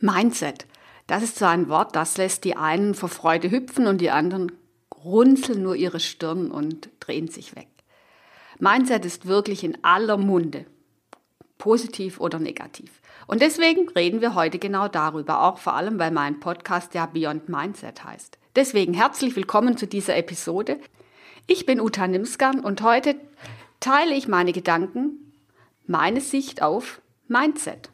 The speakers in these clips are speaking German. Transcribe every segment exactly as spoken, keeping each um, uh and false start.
Mindset, das ist so ein Wort, das lässt die einen vor Freude hüpfen und die anderen runzeln nur ihre Stirn und drehen sich weg. Mindset ist wirklich in aller Munde, positiv oder negativ. Und deswegen reden wir heute genau darüber, auch vor allem, weil mein Podcast ja Beyond Mindset heißt. Deswegen herzlich willkommen zu dieser Episode. Ich bin Uta Nimsgern und heute teile ich meine Gedanken, meine Sicht auf Mindset.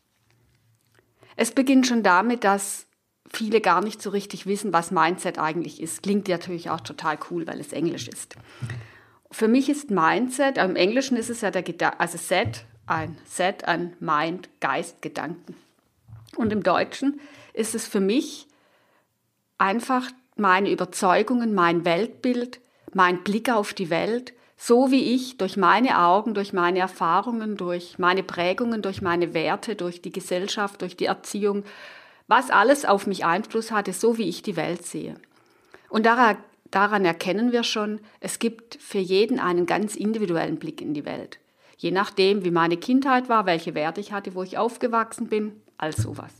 Es beginnt schon damit, dass viele gar nicht so richtig wissen, was Mindset eigentlich ist. Klingt natürlich auch total cool, weil es Englisch ist. Für mich ist Mindset, im Englischen ist es ja der Gedanke, also Set, ein Set, ein Mind, Geist, Gedanken. Und im Deutschen ist es für mich einfach meine Überzeugungen, mein Weltbild, mein Blick auf die Welt, so wie ich durch meine Augen, durch meine Erfahrungen, durch meine Prägungen, durch meine Werte, durch die Gesellschaft, durch die Erziehung, was alles auf mich Einfluss hatte, so wie ich die Welt sehe. Und daran, daran erkennen wir schon, es gibt für jeden einen ganz individuellen Blick in die Welt. Je nachdem, wie meine Kindheit war, welche Werte ich hatte, wo ich aufgewachsen bin, all sowas.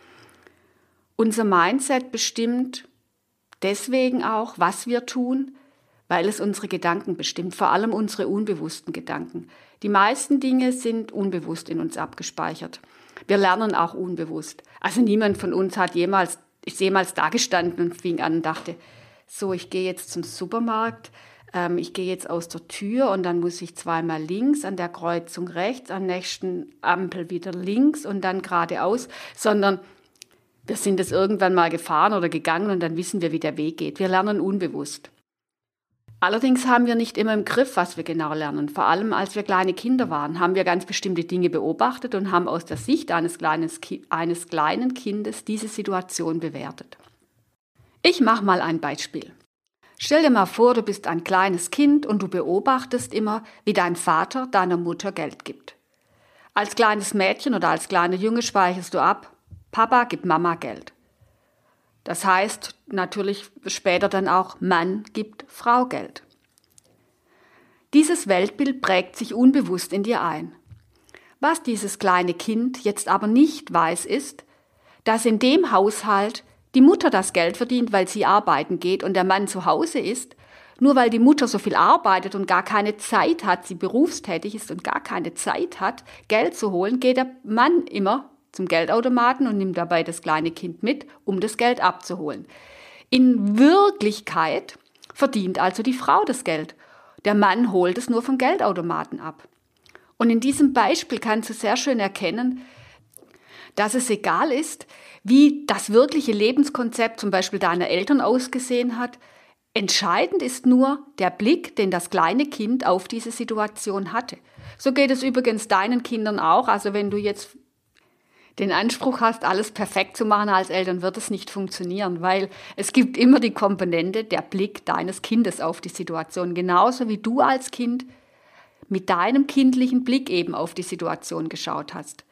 Unser Mindset bestimmt deswegen auch, was wir tun, weil es unsere Gedanken bestimmt, vor allem unsere unbewussten Gedanken. Die meisten Dinge sind unbewusst in uns abgespeichert. Wir lernen auch unbewusst. Also niemand von uns hat jemals, ist jemals da gestanden und fing an und dachte, so, ich gehe jetzt zum Supermarkt, ähm, ich gehe jetzt aus der Tür und dann muss ich zweimal links, an der Kreuzung rechts, an der nächsten Ampel wieder links und dann geradeaus, sondern wir sind es irgendwann mal gefahren oder gegangen und dann wissen wir, wie der Weg geht. Wir lernen unbewusst. Allerdings haben wir nicht immer im Griff, was wir genau lernen. Vor allem, als wir kleine Kinder waren, haben wir ganz bestimmte Dinge beobachtet und haben aus der Sicht eines, kleines, eines kleinen Kindes diese Situation bewertet. Ich mache mal ein Beispiel. Stell dir mal vor, du bist ein kleines Kind und du beobachtest immer, wie dein Vater deiner Mutter Geld gibt. Als kleines Mädchen oder als kleiner Junge speicherst du ab, Papa gibt Mama Geld. Das heißt natürlich später dann auch, Mann gibt Frau Geld. Dieses Weltbild prägt sich unbewusst in dir ein. Was dieses kleine Kind jetzt aber nicht weiß, ist, dass in dem Haushalt die Mutter das Geld verdient, weil sie arbeiten geht und der Mann zu Hause ist. Nur weil die Mutter so viel arbeitet und gar keine Zeit hat, sie berufstätig ist und gar keine Zeit hat, Geld zu holen, geht der Mann immer zum Geldautomaten und nimmt dabei das kleine Kind mit, um das Geld abzuholen. In Wirklichkeit verdient also die Frau das Geld. Der Mann holt es nur vom Geldautomaten ab. Und in diesem Beispiel kannst du sehr schön erkennen, dass es egal ist, wie das wirkliche Lebenskonzept zum Beispiel deiner Eltern ausgesehen hat. Entscheidend ist nur der Blick, den das kleine Kind auf diese Situation hatte. So geht es übrigens deinen Kindern auch. Also wenn du jetzt den Anspruch hast, alles perfekt zu machen als Eltern, wird es nicht funktionieren, weil es gibt immer die Komponente, der Blick deines Kindes auf die Situation, genauso wie du als Kind mit deinem kindlichen Blick eben auf die Situation geschaut hast.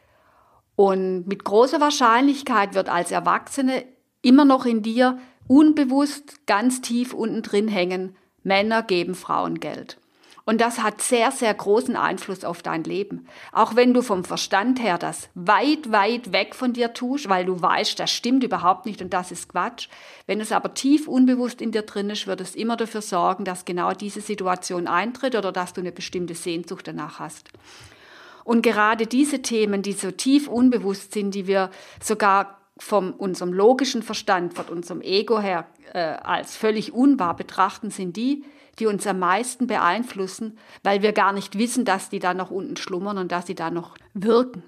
Und mit großer Wahrscheinlichkeit wird als Erwachsene immer noch in dir unbewusst ganz tief unten drin hängen, Männer geben Frauen Geld. Und das hat sehr, sehr großen Einfluss auf dein Leben. Auch wenn du vom Verstand her das weit, weit weg von dir tust, weil du weißt, das stimmt überhaupt nicht und das ist Quatsch. Wenn es aber tief unbewusst in dir drin ist, wird es immer dafür sorgen, dass genau diese Situation eintritt oder dass du eine bestimmte Sehnsucht danach hast. Und gerade diese Themen, die so tief unbewusst sind, die wir sogar von unserem logischen Verstand, von unserem Ego her äh, als völlig unwahr betrachten, sind die, die uns am meisten beeinflussen, weil wir gar nicht wissen, dass die da noch unten schlummern und dass sie da noch wirken.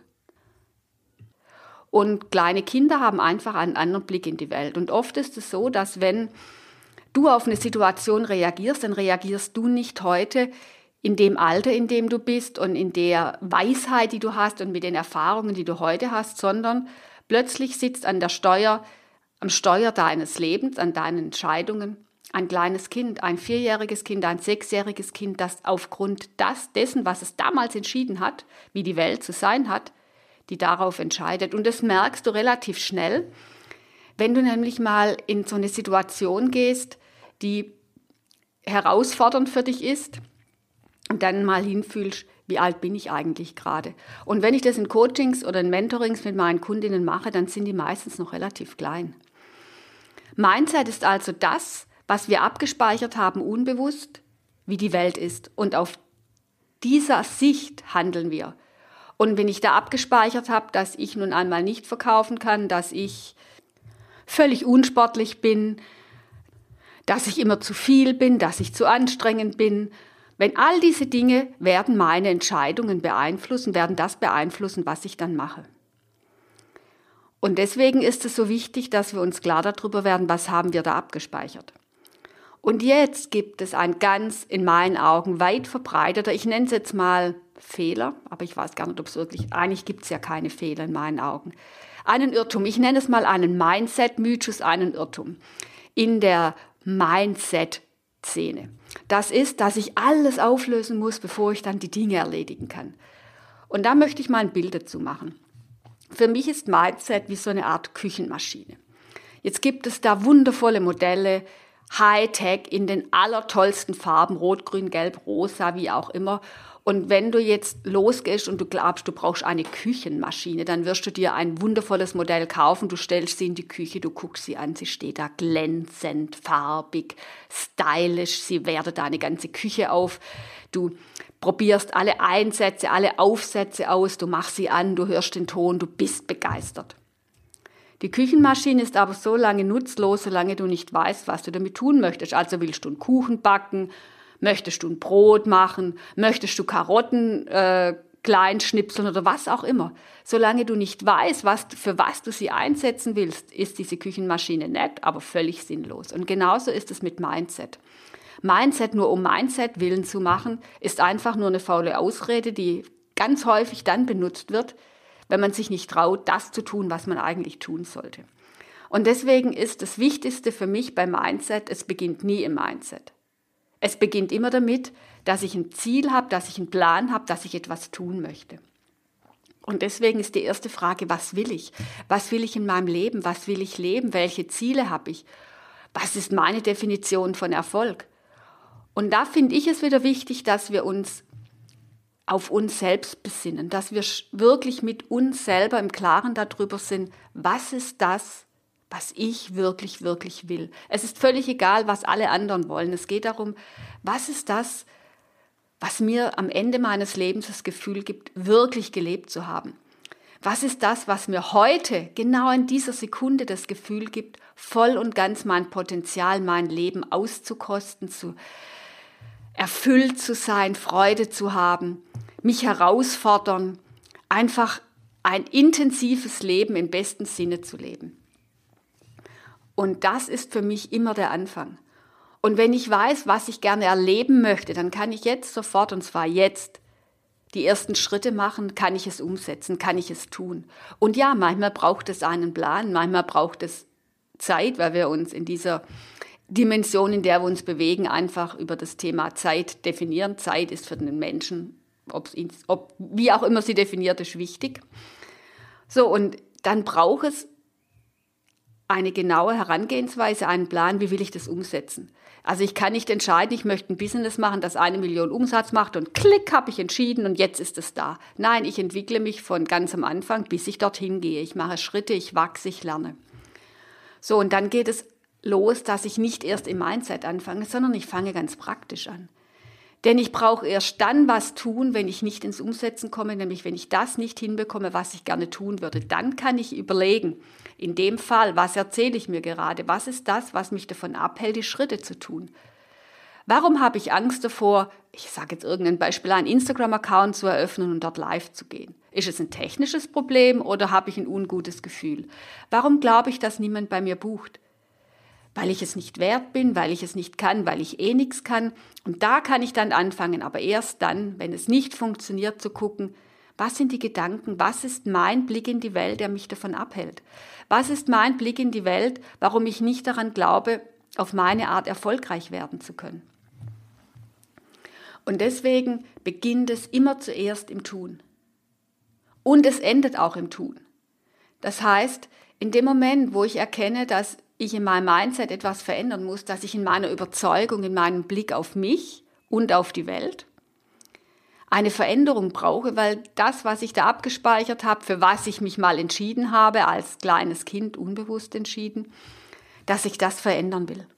Und kleine Kinder haben einfach einen anderen Blick in die Welt. Und oft ist es so, dass wenn du auf eine Situation reagierst, dann reagierst du nicht heute in dem Alter, in dem du bist und in der Weisheit, die du hast und mit den Erfahrungen, die du heute hast, sondern plötzlich sitzt an der Steuer, am Steuer deines Lebens, an deinen Entscheidungen, ein kleines Kind, ein vierjähriges Kind, ein sechsjähriges Kind, das aufgrund das, dessen, was es damals entschieden hat, wie die Welt zu sein hat, die darauf entscheidet. Und das merkst du relativ schnell, wenn du nämlich mal in so eine Situation gehst, die herausfordernd für dich ist und dann mal hinfühlst, Wie alt bin ich eigentlich gerade? Und wenn ich das in Coachings oder in Mentorings mit meinen Kundinnen mache, dann sind die meistens noch relativ klein. Mindset ist also das, was wir abgespeichert haben, unbewusst, wie die Welt ist. Und auf dieser Sicht handeln wir. Und wenn ich da abgespeichert habe, dass ich nun einmal nicht verkaufen kann, dass ich völlig unsportlich bin, dass ich immer zu viel bin, dass ich zu anstrengend bin, wenn all diese Dinge werden meine Entscheidungen beeinflussen, werden das beeinflussen, was ich dann mache. Und deswegen ist es so wichtig, dass wir uns klar darüber werden, was haben wir da abgespeichert. Und jetzt gibt es ein ganz, in meinen Augen, weit verbreiteter, ich nenne es jetzt mal Fehler, aber ich weiß gar nicht, ob es wirklich, eigentlich gibt es ja keine Fehler in meinen Augen. Einen Irrtum, ich nenne es mal einen Mindset-Mythos, einen Irrtum in der Mindset-Szene. Das ist, dass ich alles auflösen muss, bevor ich dann die Dinge erledigen kann. Und da möchte ich mal ein Bild dazu machen. Für mich ist Mindset wie so eine Art Küchenmaschine. Jetzt gibt es da wundervolle Modelle, Hightech in den allertollsten Farben, rot, grün, gelb, rosa, wie auch immer. Und wenn du jetzt losgehst und du glaubst, du brauchst eine Küchenmaschine, dann wirst du dir ein wundervolles Modell kaufen, du stellst sie in die Küche, du guckst sie an, sie steht da glänzend, farbig, stylisch, sie wertet deine ganze Küche auf. Du probierst alle Einsätze, alle Aufsätze aus, du machst sie an, du hörst den Ton, du bist begeistert. Die Küchenmaschine ist aber so lange nutzlos, solange du nicht weißt, was du damit tun möchtest. Also willst du einen Kuchen backen, möchtest du ein Brot machen, möchtest du Karotten äh, klein schnipseln oder was auch immer. Solange du nicht weißt, was, für was du sie einsetzen willst, ist diese Küchenmaschine nett, aber völlig sinnlos. Und genauso ist es mit Mindset. Mindset nur um Mindset willen zu machen, ist einfach nur eine faule Ausrede, die ganz häufig dann benutzt wird, wenn man sich nicht traut, das zu tun, was man eigentlich tun sollte. Und deswegen ist das Wichtigste für mich beim Mindset, es beginnt nie im Mindset. Es beginnt immer damit, dass ich ein Ziel habe, dass ich einen Plan habe, dass ich etwas tun möchte. Und deswegen ist die erste Frage, was will ich? Was will ich in meinem Leben? Was will ich leben? Welche Ziele habe ich? Was ist meine Definition von Erfolg? Und da finde ich es wieder wichtig, dass wir uns auf uns selbst besinnen, dass wir wirklich mit uns selber im Klaren darüber sind, was ist das, was ich wirklich, wirklich will. Es ist völlig egal, was alle anderen wollen. Es geht darum, was ist das, was mir am Ende meines Lebens das Gefühl gibt, wirklich gelebt zu haben. Was ist das, was mir heute, genau in dieser Sekunde das Gefühl gibt, voll und ganz mein Potenzial, mein Leben auszukosten, zu erfüllt zu sein, Freude zu haben, mich herausfordern, einfach ein intensives Leben im besten Sinne zu leben. Und das ist für mich immer der Anfang. Und wenn ich weiß, was ich gerne erleben möchte, dann kann ich jetzt sofort, und zwar jetzt, die ersten Schritte machen, kann ich es umsetzen, kann ich es tun. Und ja, manchmal braucht es einen Plan, manchmal braucht es Zeit, weil wir uns in dieser Dimension, in der wir uns bewegen, einfach über das Thema Zeit definieren. Zeit ist für den Menschen, ob's ihn, ob, wie auch immer sie definiert, ist wichtig. So, und dann braucht es eine genaue Herangehensweise, einen Plan, wie will ich das umsetzen. Also ich kann nicht entscheiden, ich möchte ein Business machen, das eine Million Umsatz macht und klick, habe ich entschieden und jetzt ist es da. Nein, ich entwickle mich von ganz am Anfang, bis ich dorthin gehe. Ich mache Schritte, ich wachse, ich lerne. So, und dann geht es los, dass ich nicht erst im Mindset anfange, sondern ich fange ganz praktisch an. Denn ich brauche erst dann was tun, wenn ich nicht ins Umsetzen komme, nämlich wenn ich das nicht hinbekomme, was ich gerne tun würde. Dann kann ich überlegen, in dem Fall, was erzähle ich mir gerade? Was ist das, was mich davon abhält, die Schritte zu tun? Warum habe ich Angst davor, ich sage jetzt irgendein Beispiel, einen Instagram-Account zu eröffnen und dort live zu gehen? Ist es ein technisches Problem oder habe ich ein ungutes Gefühl? Warum glaube ich, dass niemand bei mir bucht? Weil ich es nicht wert bin, weil ich es nicht kann, weil ich eh nichts kann. Und da kann ich dann anfangen, aber erst dann, wenn es nicht funktioniert, zu gucken, was sind die Gedanken, was ist mein Blick in die Welt, der mich davon abhält? Was ist mein Blick in die Welt, warum ich nicht daran glaube, auf meine Art erfolgreich werden zu können? Und deswegen beginnt es immer zuerst im Tun. Und es endet auch im Tun. Das heißt, in dem Moment, wo ich erkenne, dass ich in meinem Mindset etwas verändern muss, dass ich in meiner Überzeugung, in meinem Blick auf mich und auf die Welt eine Veränderung brauche, weil das, was ich da abgespeichert habe, für was ich mich mal entschieden habe, als kleines Kind unbewusst entschieden, dass ich das verändern will.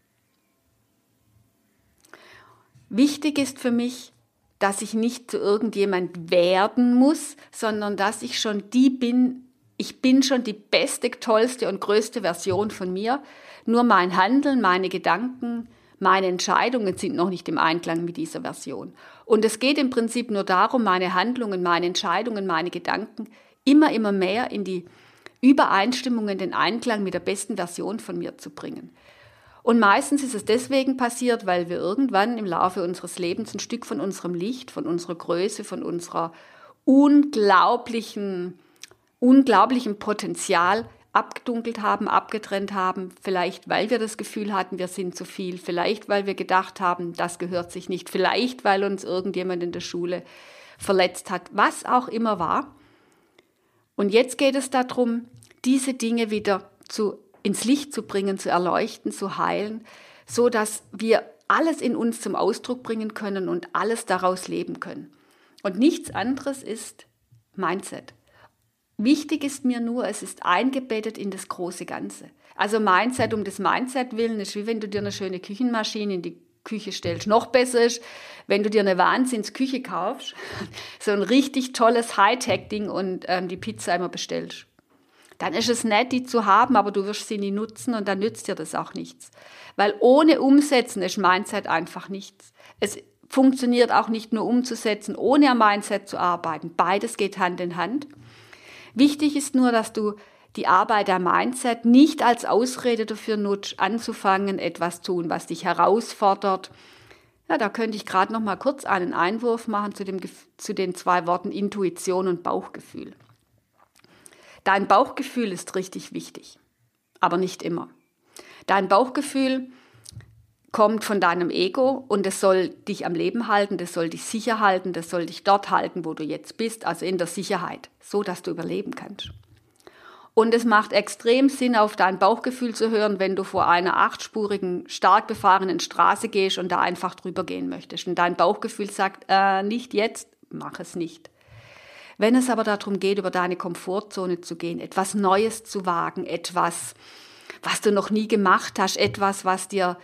Wichtig ist für mich, dass ich nicht zu irgendjemand werden muss, sondern dass ich schon die bin, ich bin schon die beste, tollste und größte Version von mir. Nur mein Handeln, meine Gedanken, meine Entscheidungen sind noch nicht im Einklang mit dieser Version. Und es geht im Prinzip nur darum, meine Handlungen, meine Entscheidungen, meine Gedanken immer, immer mehr in die Übereinstimmung, in den Einklang mit der besten Version von mir zu bringen. Und meistens ist es deswegen passiert, weil wir irgendwann im Laufe unseres Lebens ein Stück von unserem Licht, von unserer Größe, von unserer unglaublichen, unglaublichen Potenzial abgedunkelt haben, abgetrennt haben. Vielleicht, weil wir das Gefühl hatten, wir sind zu viel. Vielleicht, weil wir gedacht haben, das gehört sich nicht. Vielleicht, weil uns irgendjemand in der Schule verletzt hat. Was auch immer war. Und jetzt geht es darum, diese Dinge wieder zu ins Licht zu bringen, zu erleuchten, zu heilen, so dass wir alles in uns zum Ausdruck bringen können und alles daraus leben können. Und nichts anderes ist Mindset. Wichtig ist mir nur, es ist eingebettet in das große Ganze. Also Mindset um des Mindset willen ist wie wenn du dir eine schöne Küchenmaschine in die Küche stellst. Noch besser ist, wenn du dir eine Wahnsinnsküche kaufst, so ein richtig tolles Hightech-Ding und ähm, die Pizza immer bestellst. Dann ist es nett, die zu haben, aber du wirst sie nie nutzen und dann nützt dir das auch nichts. Weil ohne Umsetzen ist Mindset einfach nichts. Es funktioniert auch nicht nur umzusetzen, ohne am Mindset zu arbeiten. Beides geht Hand in Hand. Wichtig ist nur, dass du die Arbeit am Mindset nicht als Ausrede dafür nutzt, anzufangen, etwas zu tun, was dich herausfordert. Ja, da könnte ich gerade noch mal kurz einen Einwurf machen zu, dem, zu den zwei Worten Intuition und Bauchgefühl. Dein Bauchgefühl ist richtig wichtig, aber nicht immer. Dein Bauchgefühl kommt von deinem Ego und es soll dich am Leben halten, das soll dich sicher halten, das soll dich dort halten, wo du jetzt bist, also in der Sicherheit, so dass du überleben kannst. Und es macht extrem Sinn, auf dein Bauchgefühl zu hören, wenn du vor einer achtspurigen, stark befahrenen Straße gehst und da einfach drüber gehen möchtest. Und dein Bauchgefühl sagt, äh, nicht jetzt, mach es nicht. Wenn es aber darum geht, über deine Komfortzone zu gehen, etwas Neues zu wagen, etwas, was du noch nie gemacht hast, etwas, was dir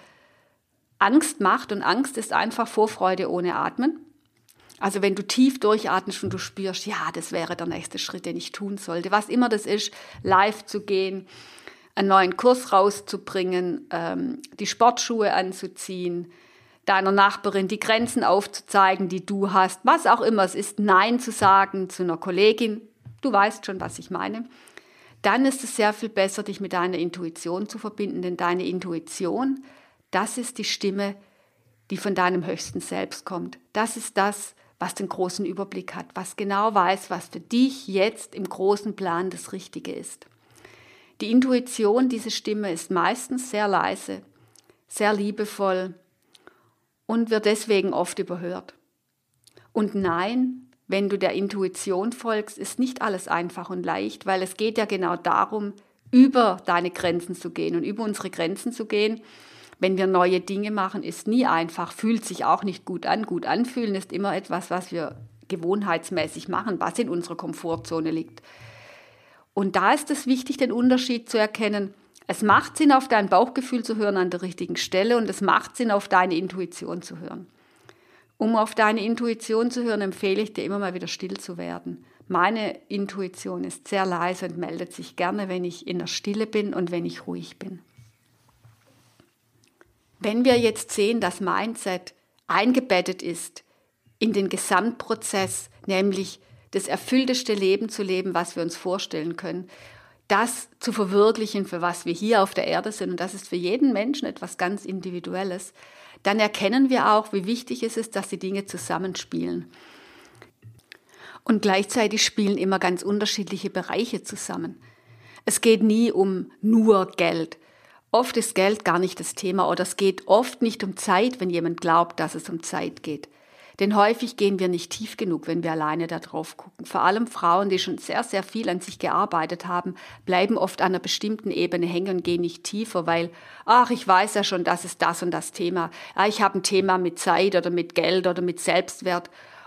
Angst macht, und Angst ist einfach Vorfreude ohne Atmen. Also wenn du tief durchatmest und du spürst, ja, das wäre der nächste Schritt, den ich tun sollte, was immer das ist, live zu gehen, einen neuen Kurs rauszubringen, ähm, die Sportschuhe anzuziehen, deiner Nachbarin die Grenzen aufzuzeigen, die du hast, was auch immer es ist, Nein zu sagen zu einer Kollegin, du weißt schon, was ich meine, dann ist es sehr viel besser, dich mit deiner Intuition zu verbinden, denn deine Intuition, das ist die Stimme, die von deinem höchsten Selbst kommt. Das ist das, was den großen Überblick hat, was genau weiß, was für dich jetzt im großen Plan das Richtige ist. Die Intuition, diese Stimme, ist meistens sehr leise, sehr liebevoll und wird deswegen oft überhört. Und nein, wenn du der Intuition folgst, ist nicht alles einfach und leicht, weil es geht ja genau darum, über deine Grenzen zu gehen und über unsere Grenzen zu gehen. Wenn wir neue Dinge machen, ist nie einfach, fühlt sich auch nicht gut an. Gut anfühlen ist immer etwas, was wir gewohnheitsmäßig machen, was in unserer Komfortzone liegt. Und da ist es wichtig, den Unterschied zu erkennen. Es macht Sinn, auf dein Bauchgefühl zu hören an der richtigen Stelle, und es macht Sinn, auf deine Intuition zu hören. Um auf deine Intuition zu hören, empfehle ich dir immer mal wieder still zu werden. Meine Intuition ist sehr leise und meldet sich gerne, wenn ich in der Stille bin und wenn ich ruhig bin. Wenn wir jetzt sehen, dass Mindset eingebettet ist in den Gesamtprozess, nämlich das erfüllteste Leben zu leben, was wir uns vorstellen können, das zu verwirklichen, für was wir hier auf der Erde sind, und das ist für jeden Menschen etwas ganz Individuelles, dann erkennen wir auch, wie wichtig es ist, dass die Dinge zusammenspielen. Und gleichzeitig spielen immer ganz unterschiedliche Bereiche zusammen. Es geht nie um nur Geld. Oft ist Geld gar nicht das Thema, oder es geht oft nicht um Zeit, wenn jemand glaubt, dass es um Zeit geht. Denn häufig gehen wir nicht tief genug, wenn wir alleine da drauf gucken. Vor allem Frauen, die schon sehr, sehr viel an sich gearbeitet haben, bleiben oft an einer bestimmten Ebene hängen und gehen nicht tiefer, weil, ach, ich weiß ja schon, das ist das und das Thema. Ah, ich habe ein Thema mit Zeit oder mit Geld oder mit Selbstwert.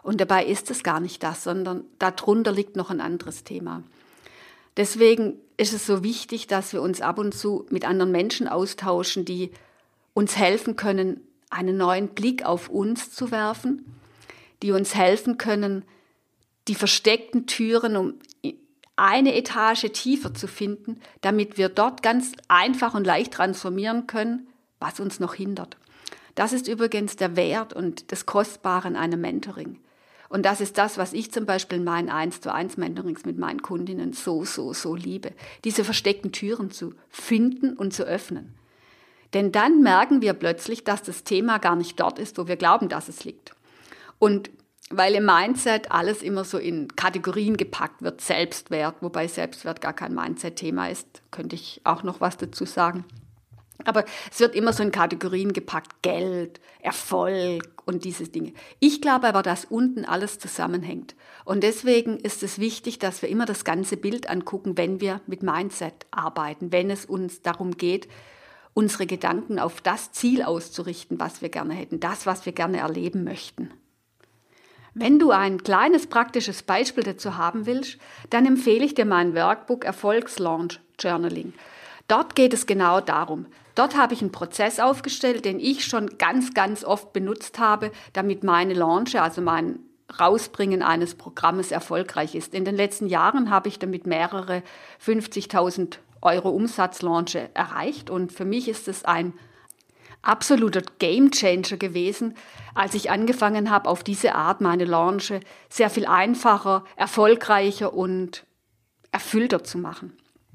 Und dabei ist es gar nicht das, sondern darunter liegt noch ein anderes Thema. Deswegen ist es so wichtig, dass wir uns ab und zu mit anderen Menschen austauschen, die uns helfen können, einen neuen Blick auf uns zu werfen, die uns helfen können, die versteckten Türen um eine Etage tiefer zu finden, damit wir dort ganz einfach und leicht transformieren können, was uns noch hindert. Das ist übrigens der Wert und das Kostbare an einem Mentoring. Und das ist das, was ich zum Beispiel in meinen eins zu eins Mentorings mit meinen Kundinnen so, so, so liebe. Diese versteckten Türen zu finden und zu öffnen. Denn dann merken wir plötzlich, dass das Thema gar nicht dort ist, wo wir glauben, dass es liegt. Und weil im Mindset alles immer so in Kategorien gepackt wird, Selbstwert, wobei Selbstwert gar kein Mindset-Thema ist, könnte ich auch noch was dazu sagen. Aber es wird immer so in Kategorien gepackt, Geld, Erfolg und diese Dinge. Ich glaube aber, dass unten alles zusammenhängt. Und deswegen ist es wichtig, dass wir immer das ganze Bild angucken, wenn wir mit Mindset arbeiten, wenn es uns darum geht, unsere Gedanken auf das Ziel auszurichten, was wir gerne hätten, das, was wir gerne erleben möchten. Wenn du ein kleines praktisches Beispiel dazu haben willst, dann empfehle ich dir mein Workbook Erfolgslaunch Journaling. Dort geht es genau darum. Dort habe ich einen Prozess aufgestellt, den ich schon ganz, ganz oft benutzt habe, damit meine Launche, also mein Rausbringen eines Programmes erfolgreich ist. In den letzten Jahren habe ich damit mehrere fünfzigtausend Euro Umsatzlaunche erreicht und für mich ist es ein absoluter Gamechanger gewesen, als ich angefangen habe, auf diese Art meine Launche sehr viel einfacher, erfolgreicher und erfüllter zu machen.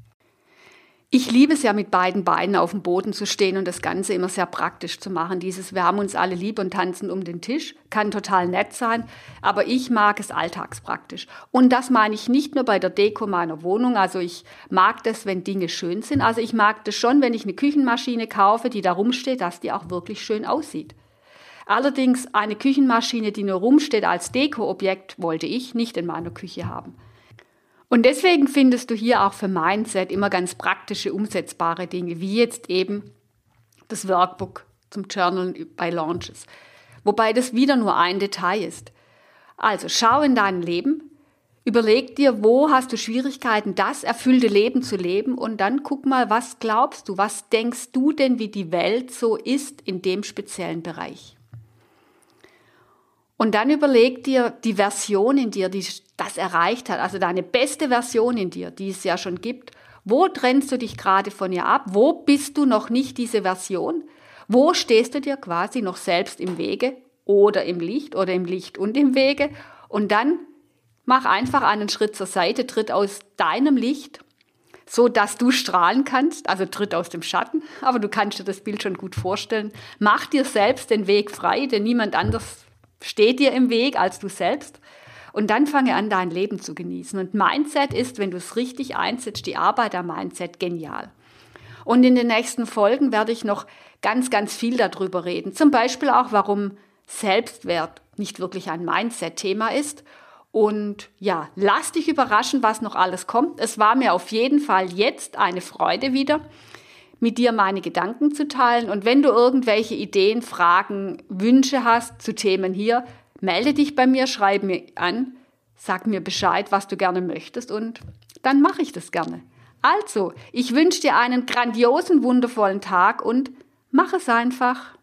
Ich liebe es ja, mit beiden Beinen auf dem Boden zu stehen und das Ganze immer sehr praktisch zu machen. Dieses "Wir haben uns alle lieb und tanzen um den Tisch" kann total nett sein, aber ich mag es alltagspraktisch. Und das meine ich nicht nur bei der Deko meiner Wohnung. Also ich mag das, wenn Dinge schön sind. Also ich mag das schon, wenn ich eine Küchenmaschine kaufe, die da rumsteht, dass die auch wirklich schön aussieht. Allerdings eine Küchenmaschine, die nur rumsteht als Dekoobjekt, wollte ich nicht in meiner Küche haben. Und deswegen findest du hier auch für Mindset immer ganz praktische, umsetzbare Dinge, wie jetzt eben das Workbook zum Journalen bei Launches. Wobei das wieder nur ein Detail ist. Also schau in dein Leben, überleg dir, wo hast du Schwierigkeiten, das erfüllte Leben zu leben und dann guck mal, was glaubst du, was denkst du denn, wie die Welt so ist in dem speziellen Bereich. Und dann überleg dir die Version in dir, die das erreicht hat, also deine beste Version in dir, die es ja schon gibt. Wo trennst du dich gerade von ihr ab? Wo bist du noch nicht diese Version? Wo stehst du dir quasi noch selbst im Wege oder im Licht oder im Licht und im Wege? Und dann mach einfach einen Schritt zur Seite, tritt aus deinem Licht, so dass du strahlen kannst, also tritt aus dem Schatten, aber du kannst dir das Bild schon gut vorstellen. Mach dir selbst den Weg frei, denn niemand anders steht dir im Weg als du selbst. Und dann fange an, dein Leben zu genießen. Und Mindset ist, wenn du es richtig einsetzt, die Arbeit am Mindset genial. Und in den nächsten Folgen werde ich noch ganz, ganz viel darüber reden. Zum Beispiel auch, warum Selbstwert nicht wirklich ein Mindset-Thema ist. Und ja, lass dich überraschen, was noch alles kommt. Es war mir auf jeden Fall jetzt eine Freude wieder, mit dir meine Gedanken zu teilen. Und wenn du irgendwelche Ideen, Fragen, Wünsche hast zu Themen hier, melde dich bei mir, schreib mir an, sag mir Bescheid, was du gerne möchtest und dann mache ich das gerne. Also, ich wünsche dir einen grandiosen, wundervollen Tag und mach es einfach.